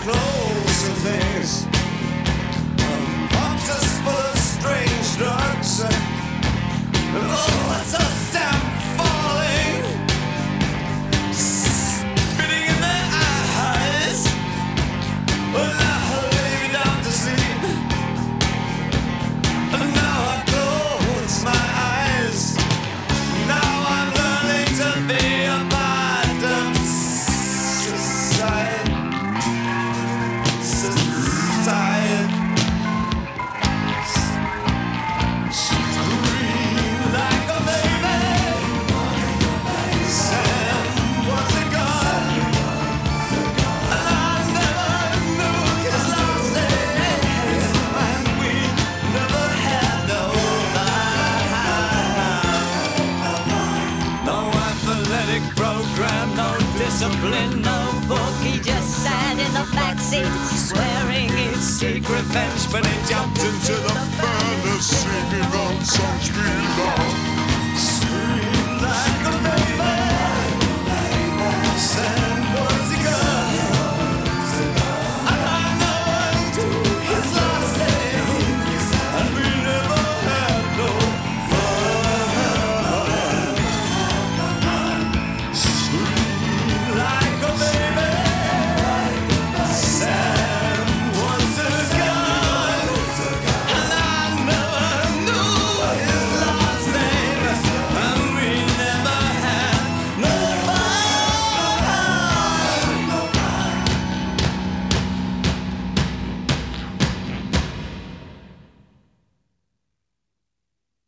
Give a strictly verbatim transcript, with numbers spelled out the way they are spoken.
clothes and things. Pumped us full of strange drugs. And oh, what's a damn falling, spitting in their eyes. Well, now I lay me down to sleep, and now I close my eyes. Now I'm learning to be a part of society. Society. Scream like a baby. Sam was a god, and I never knew his last name, and we never had no life. No athletic program, no discipline, no book. He just sat in the backseat, swearing he'd seek Revenge, but he jumped into the